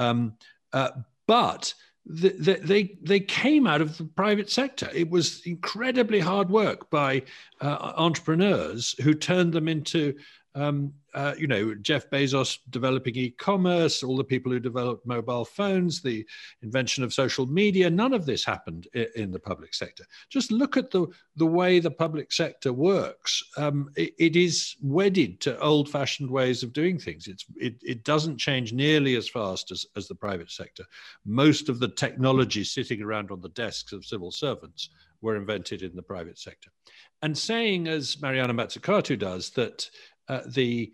but they came out of the private sector. It was incredibly hard work by entrepreneurs who turned them into, Jeff Bezos developing e-commerce, all the people who developed mobile phones, the invention of social media. None of this happened in the public sector. Just look at the way the public sector works. It is wedded to old-fashioned ways of doing things. It doesn't change nearly as fast as the private sector. Most of the technology sitting around on the desks of civil servants were invented in the private sector. And saying, as Mariana Mazzucato does, that the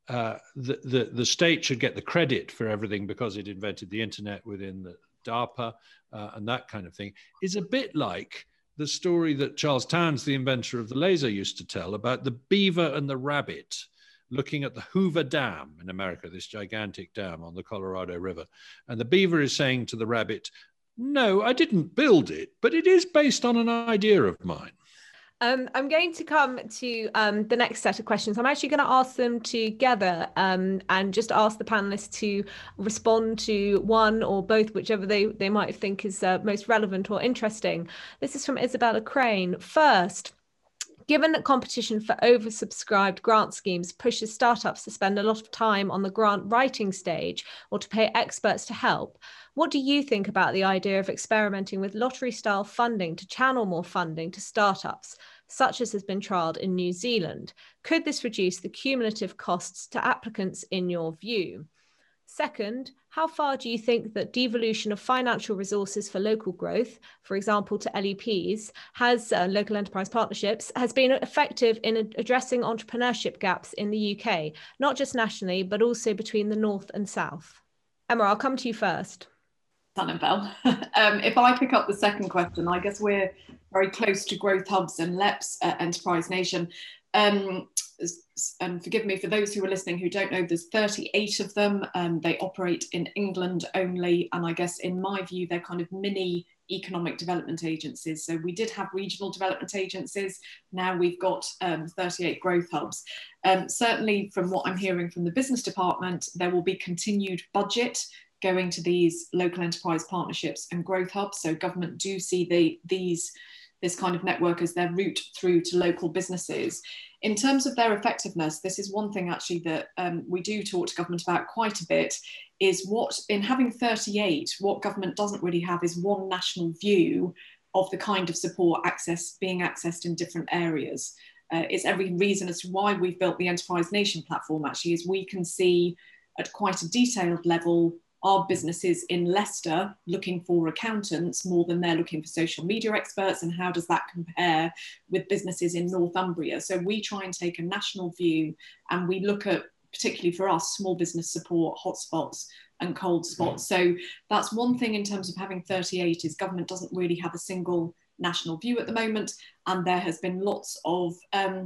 state should get the credit for everything because it invented the internet within the DARPA and that kind of thing is a bit like the story that Charles Towns, the inventor of the laser, used to tell about the beaver and the rabbit looking at the Hoover Dam in America, this gigantic dam on the Colorado River. And the beaver is saying to the rabbit, "No, I didn't build it, but it is based on an idea of mine." I'm going to come to the next set of questions. I'm actually going to ask them together and just ask the panelists to respond to one or both, whichever they might think is most relevant or interesting. This is from Isabella Crane. First, given that competition for oversubscribed grant schemes pushes startups to spend a lot of time on the grant writing stage or to pay experts to help, what do you think about the idea of experimenting with lottery-style funding to channel more funding to startups, such as has been trialled in New Zealand? Could this reduce the cumulative costs to applicants in your view? Second, how far do you think that devolution of financial resources for local growth, for example, to LEPs, local enterprise partnerships, has been effective in addressing entrepreneurship gaps in the UK, not just nationally, but also between the North and South? Emma, I'll come to you first. Annabelle. If I pick up the second question, I guess we're very close to growth hubs and LEPs at Enterprise Nation. And forgive me for those who are listening who don't know, there's 38 of them. They operate in England only. And I guess in my view, they're kind of mini economic development agencies. So we did have regional development agencies. Now we've got 38 growth hubs. Certainly from what I'm hearing from the business department, there will be continued budget going to these local enterprise partnerships and growth hubs. So government do see this kind of network as their route through to local businesses. In terms of their effectiveness, this is one thing actually that we do talk to government about quite a bit, is what, in having 38, what government doesn't really have is one national view of the kind of support being accessed in different areas. It's every reason as to why we've built the Enterprise Nation platform actually, is we can see at quite a detailed level are businesses in Leicester looking for accountants more than they're looking for social media experts, and how does that compare with businesses in Northumbria? So we try and take a national view, and we look at, particularly for us, small business support, hotspots and cold spots. So that's one thing in terms of having 38, is government doesn't really have a single national view at the moment, and there has been lots of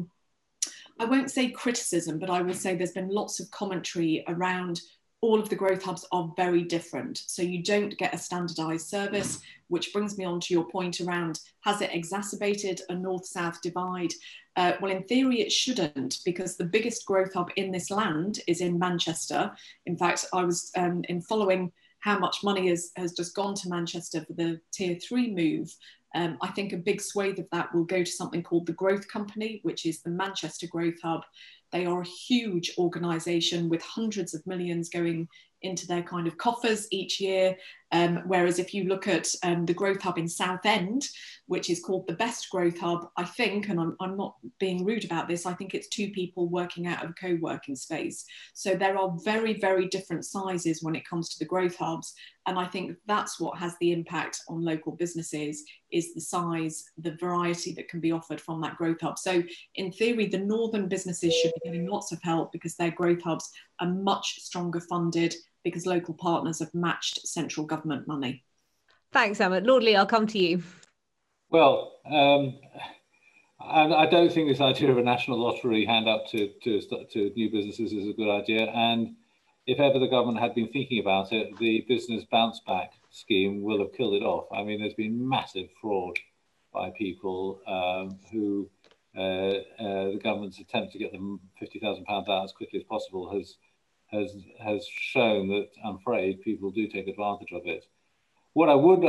I won't say criticism, but I will say there's been lots of commentary around all of the growth hubs are very different. So you don't get a standardized service, which brings me on to your point around, has it exacerbated a north-south divide? Well, in theory, it shouldn't, because the biggest growth hub in this land is in Manchester. In fact, I was in following how much money has just gone to Manchester for the Tier 3 move. I think a big swathe of that will go to something called the Growth Company, which is the Manchester Growth Hub. They are a huge organisation with hundreds of millions going into their kind of coffers each year. Whereas if you look at the Growth Hub in Southend, which is called the Best Growth Hub, I think, and I'm not being rude about this, I think it's 2 people working out of a co-working space. So there are very, very different sizes when it comes to the growth hubs. And I think that's what has the impact on local businesses, is the size, the variety that can be offered from that growth hub. So in theory, the northern businesses should be getting lots of help because their growth hubs are much stronger funded, because local partners have matched central government money. Thanks, Emma. Lord Lee, I'll come to you. Well, I don't think this idea of a national lottery handout to new businesses is a good idea. And if ever the government had been thinking about it, the business bounce back scheme will have killed it off. I mean, there's been massive fraud by people who the government's attempt to get them £50,000 out as quickly as possible has shown that, I'm afraid, people do take advantage of it. What I would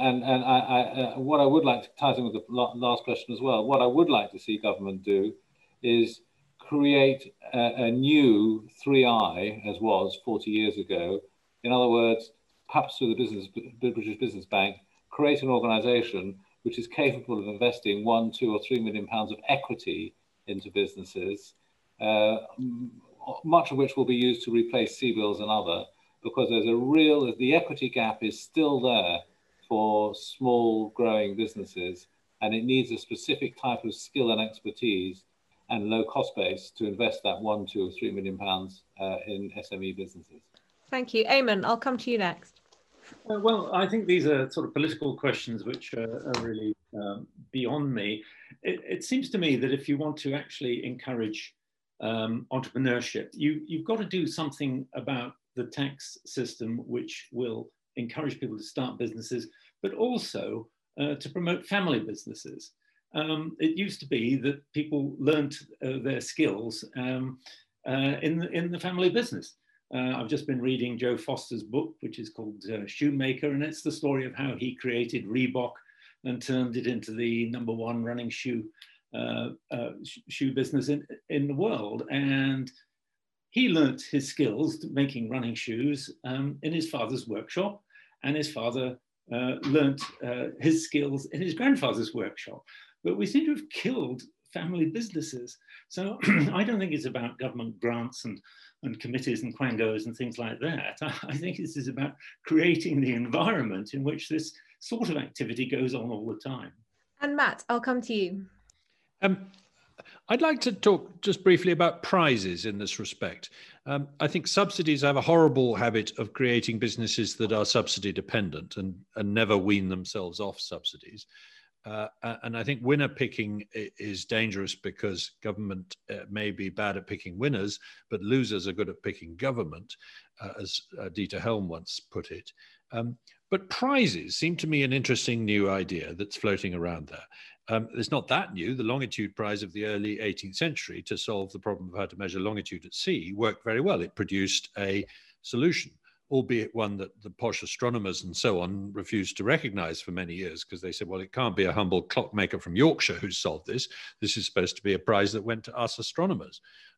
what I would like to tie in with the last question as well. What I would like to see government do is create a new 3i, as was 40 years ago. In other words, perhaps through the British Business Bank, create an organisation which is capable of investing £1, £2 or £3 million of equity into businesses, much of which will be used to replace CBILS and other. Because there's the equity gap is still there for small growing businesses, and it needs a specific type of skill and expertise and low cost base to invest that £1, £2 or £3 million in SME businesses. Thank you. Eamon, I'll come to you next. Well, I think these are sort of political questions which are really beyond me. It seems to me that if you want to actually encourage entrepreneurship, you've got to do something about the tax system, which will encourage people to start businesses, but also to promote family businesses. It used to be that people learnt their skills in the family business. I've just been reading Joe Foster's book, which is called Shoemaker, and it's the story of how he created Reebok and turned it into the #1 running shoe business in the world. And he learnt his skills making running shoes in his father's workshop, and his father learnt his skills in his grandfather's workshop. But we seem to have killed family businesses. So I don't think it's about government grants and committees and quangos and things like that. I think this is about creating the environment in which this sort of activity goes on all the time. And Matt, I'll come to you. I'd like to talk just briefly about prizes in this respect. I think subsidies have a horrible habit of creating businesses that are subsidy dependent and never wean themselves off subsidies. And I think winner picking is dangerous because government may be bad at picking winners, but losers are good at picking government, as Dieter Helm once put it. But prizes seem to me an interesting new idea that's floating around there. It's not that new. The Longitude Prize of the early 18th century to solve the problem of how to measure longitude at sea worked very well. It produced a solution, albeit one that the posh astronomers and so on refused to recognize for many years because they said, well, it can't be a humble clockmaker from Yorkshire who solved this. This is supposed to be a prize that went to us astronomers.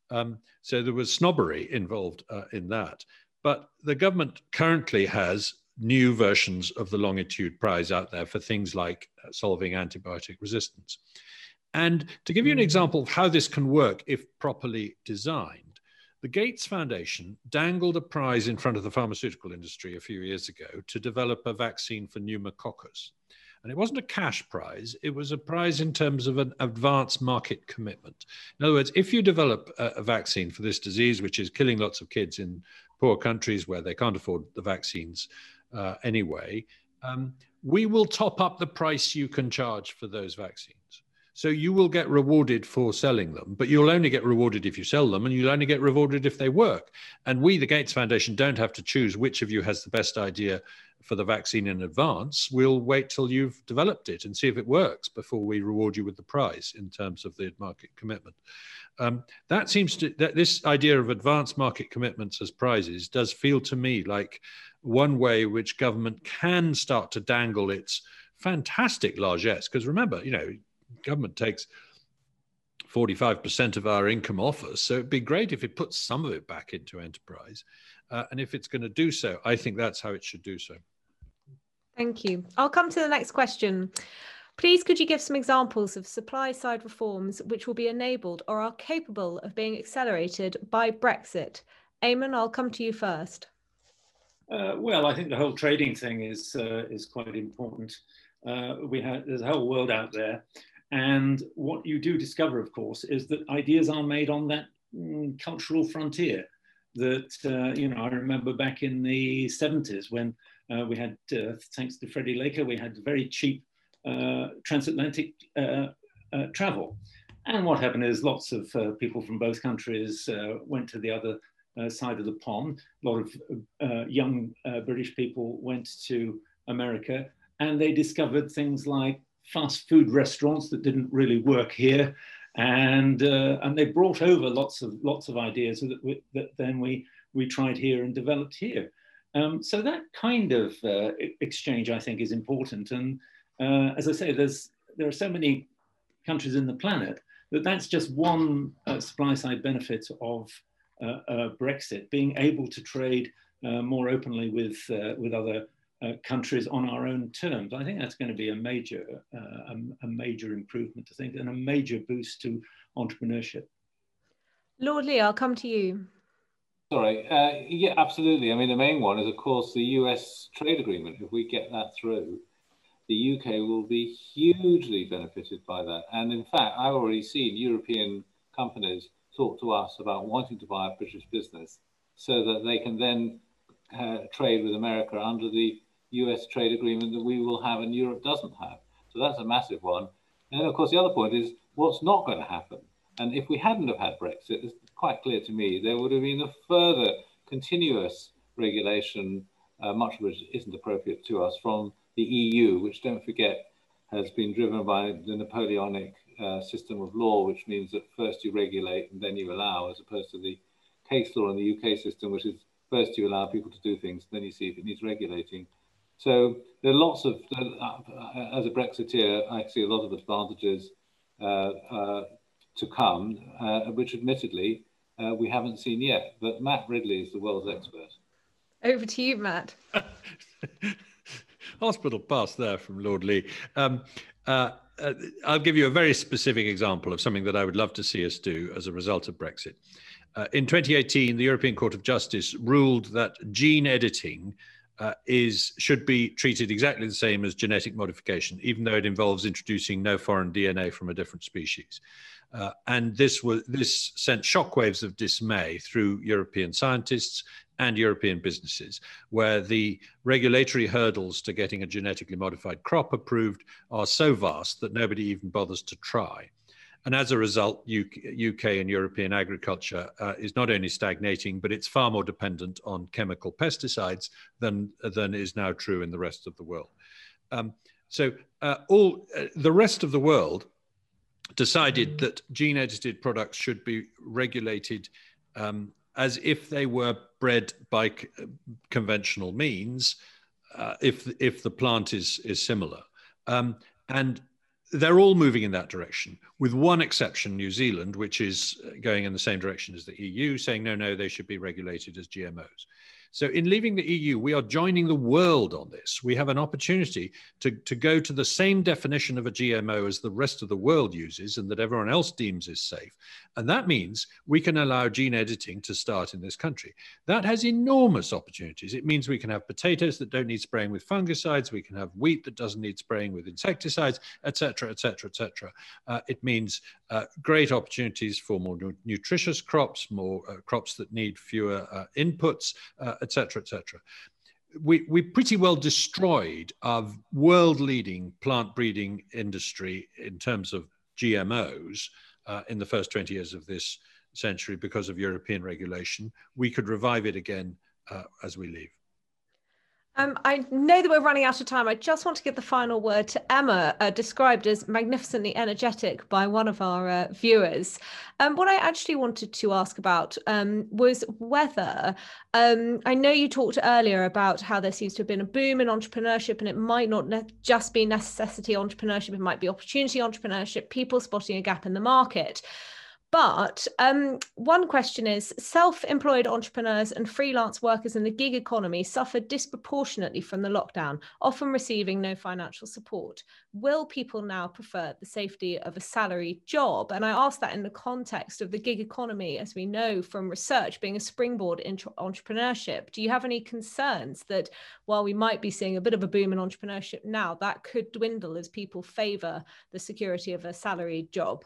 So there was snobbery involved in that. But the government currently has new versions of the Longitude Prize out there for things like solving antibiotic resistance. And to give you an example of how this can work if properly designed, the Gates Foundation dangled a prize in front of the pharmaceutical industry a few years ago to develop a vaccine for pneumococcus. And it wasn't a cash prize, it was a prize in terms of an advanced market commitment. In other words, if you develop a vaccine for this disease, which is killing lots of kids in poor countries where they can't afford the vaccines anyway, we will top up the price you can charge for those vaccines. So you will get rewarded for selling them, but you'll only get rewarded if you sell them, and you'll only get rewarded if they work. And we, the Gates Foundation, don't have to choose which of you has the best idea for the vaccine in advance. We'll wait till you've developed it and see if it works before we reward you with the prize in terms of the market commitment. That seems to, this idea of advanced market commitments as prizes does feel to me like one way which government can start to dangle its fantastic largesse. Because remember, you know, government takes 45% of our income off us. So it'd be great if it puts some of it back into enterprise. And if it's going to do so, I think that's how it should do so. Thank you. I'll come to the next question. Please, could you give some examples of supply-side reforms which will be enabled or are capable of being accelerated by Brexit? Eamon, I'll come to you first. Well, I think the whole trading thing is quite important. There's a whole world out there. And what you do discover, of course, is that ideas are made on that cultural frontier. That, you know, I remember back in the 70s when we had, thanks to Freddie Laker, we had very cheap transatlantic travel. And what happened is lots of people from both countries went to the other side of the pond. A lot of young British people went to America, and they discovered things like fast food restaurants that didn't really work here, and they brought over lots of ideas that then we tried here and developed here. So that kind of exchange, I think, is important. And as I say, there are so many countries in the planet that's just one supply side benefit of Brexit, being able to trade more openly with other countries on our own terms. I think that's going to be a major improvement, I think, and a major boost to entrepreneurship. Lord Lee, I'll come to you. Sorry, yeah, absolutely. I mean, the main one is, of course, the US trade agreement. If we get that through, the UK will be hugely benefited by that. And in fact, I've already seen European companies talk to us about wanting to buy a British business so that they can then trade with America under the US trade agreement that we will have and Europe doesn't have. So that's a massive one. And then, of course, the other point is what's not going to happen. And if we hadn't have had Brexit, it's quite clear to me there would have been a further continuous regulation, much of which isn't appropriate to us, from the EU, which, don't forget, has been driven by the Napoleonic system of law, which means that first you regulate and then you allow, as opposed to the case law in the UK system, which is first you allow people to do things, then you see if it needs regulating. So there are lots of, as a Brexiteer, I see a lot of advantages to come, which admittedly we haven't seen yet. But Matt Ridley is the world's expert. Over to you, Matt. Hospital pass there from Lord Lee. I'll give you a very specific example of something that I would love to see us do as a result of Brexit. In 2018, the European Court of Justice ruled that gene editing should be treated exactly the same as genetic modification, even though it involves introducing no foreign DNA from a different species. And this sent shockwaves of dismay through European scientists and European businesses, where the regulatory hurdles to getting a genetically modified crop approved are so vast that nobody even bothers to try. And as a result, UK and European agriculture is not only stagnating, but it's far more dependent on chemical pesticides than is now true in the rest of the world. So the rest of the world decided that gene-edited products should be regulated as if they were bred by conventional means, if the plant is similar. And they're all moving in that direction, with one exception, New Zealand, which is going in the same direction as the EU, saying, no, they should be regulated as GMOs. So in leaving the EU, we are joining the world on this. We have an opportunity to go to the same definition of a GMO as the rest of the world uses and that everyone else deems is safe. And that means we can allow gene editing to start in this country. That has enormous opportunities. It means we can have potatoes that don't need spraying with fungicides. We can have wheat that doesn't need spraying with insecticides, et cetera, et cetera, et cetera. It means great opportunities for more nutritious crops, more crops that need fewer inputs, et cetera, et cetera. We pretty well destroyed our world-leading plant breeding industry in terms of GMOs in the first 20 years of this century because of European regulation. We could revive it again as we leave. I know that we're running out of time. I just want to give the final word to Emma, described as magnificently energetic by one of our viewers. What I actually wanted to ask about was whether, I know you talked earlier about how there seems to have been a boom in entrepreneurship, and it might not just be necessity entrepreneurship, it might be opportunity entrepreneurship, people spotting a gap in the market. But one question is, self-employed entrepreneurs and freelance workers in the gig economy suffered disproportionately from the lockdown, often receiving no financial support. Will people now prefer the safety of a salaried job? And I ask that in the context of the gig economy, as we know from research, being a springboard into entrepreneurship. Do you have any concerns that while we might be seeing a bit of a boom in entrepreneurship now, that could dwindle as people favour the security of a salaried job?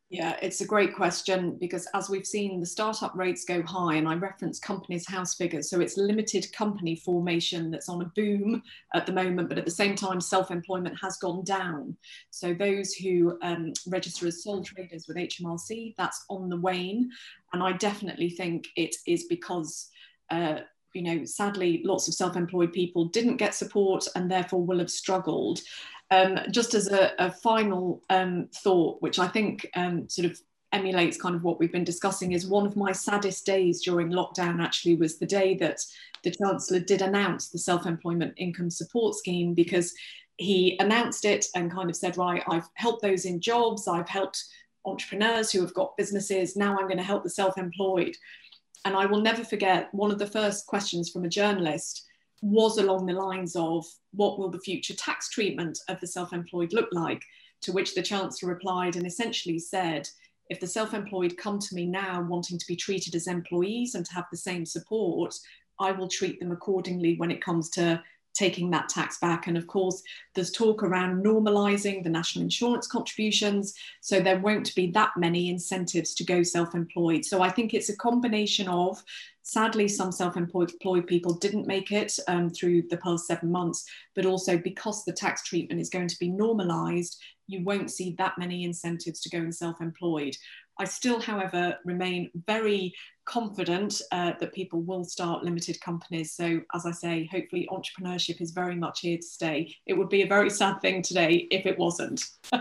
Yeah, it's a great question, because as we've seen, the startup rates go high, and I reference Companies House figures. So it's limited company formation that's on a boom at the moment, but at the same time, self-employment has gone down. So those who register as sole traders with HMRC, that's on the wane. And I definitely think it is because you know, sadly, lots of self-employed people didn't get support and therefore will have struggled. Just as a final thought, which I think sort of emulates kind of what we've been discussing, is one of my saddest days during lockdown actually was the day that the Chancellor did announce the Self-Employment Income Support Scheme, because he announced it and kind of said, right, I've helped those in jobs, I've helped entrepreneurs who have got businesses, now I'm going to help the self-employed. And I will never forget, one of the first questions from a journalist was along the lines of, what will the future tax treatment of the self-employed look like? To which the Chancellor replied and essentially said, if the self-employed come to me now wanting to be treated as employees and to have the same support, I will treat them accordingly when it comes to taking that tax back. And of course, there's talk around normalising the national insurance contributions, so there won't be that many incentives to go self-employed. So I think it's a combination of, sadly, some self-employed people didn't make it through the past 7 months, but also because the tax treatment is going to be normalised, you won't see that many incentives to go in self-employed. I still, however, remain very confident that people will start limited companies. So as I say, hopefully entrepreneurship is very much here to stay. It would be a very sad thing today if it wasn't.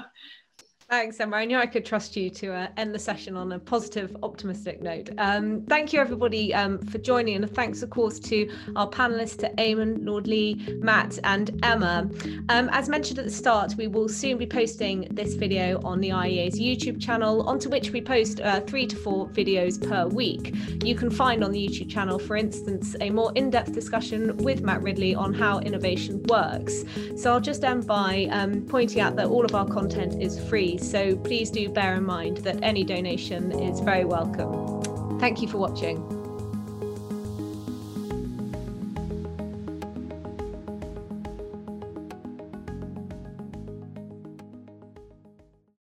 Thanks, Emma. I knew I could trust you to end the session on a positive, optimistic note. Thank you, everybody, for joining. And thanks, of course, to our panellists, to Eamon, Lord Lee, Matt and Emma. As mentioned at the start, we will soon be posting this video on the IEA's YouTube channel, onto which we post 3 to 4 videos per week. You can find on the YouTube channel, for instance, a more in-depth discussion with Matt Ridley on how innovation works. So I'll just end by pointing out that all of our content is free. So please do bear in mind that any donation is very welcome. Thank you for watching.